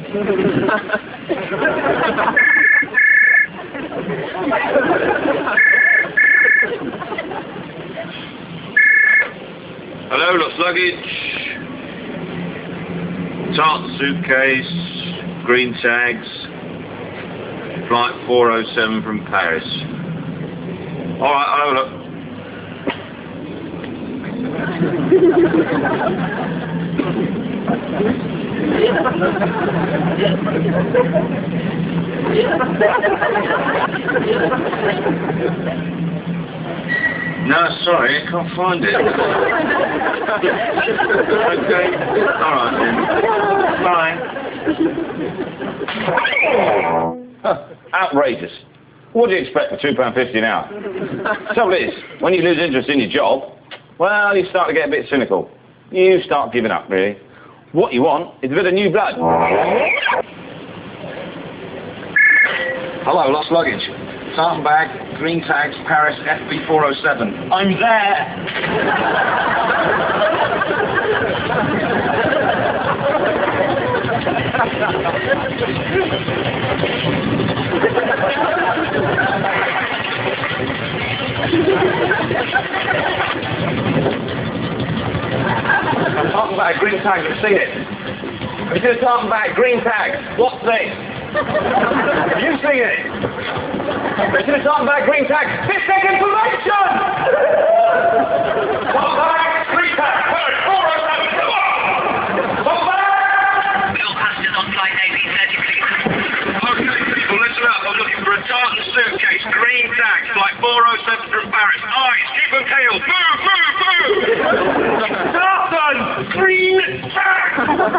Hello, lost luggage. Tartan suitcase, green tags, flight 407 from Paris. Alright, I'll have a look. No, sorry, I can't find it. Okay, alright then. Bye. Outrageous. What do you expect for £2.50 an hour? The trouble is, when you lose interest in your job, well, you start to get a bit cynical. You start giving up, really. What you want is a bit of new blood. Hello, lost luggage. Tartan bag, green tags, Paris, FB 407. I'm there! Tartan bag, green tags, I've seen it. Have you seen a tartan bag, green tags? What's this? Have you seen it? Have you seen a tartan bag, green tags? This is information! Tartan bag, green tags, Paris, 407, come on! Tartan bag! All passengers on flight AB30, please. Okay, people, listen up. I'm looking for a tartan suitcase, green tags, flight 407 from Paris. Eyes, keep them peeled. Boo, boo, boo! Tartan, green tags!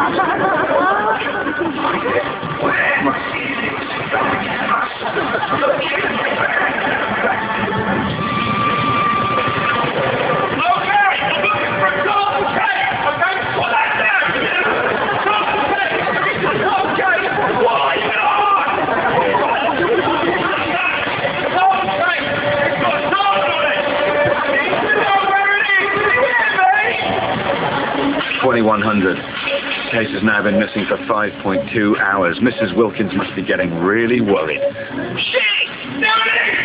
Case has now been missing for 5.2 hours. Mrs. Wilkins must be getting really worried. Shit! There it is!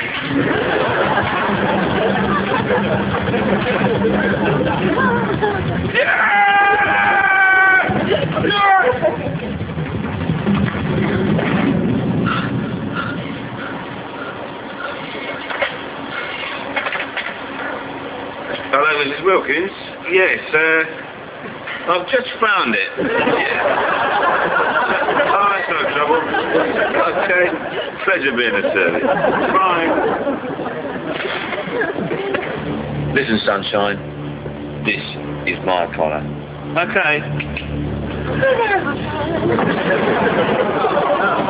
Hello, Mrs. Wilkins. Yes, I've just found it. Yeah. Oh, that's no trouble. Okay. Pleasure being of service. Bye. Listen, sunshine. This is my collar. Okay.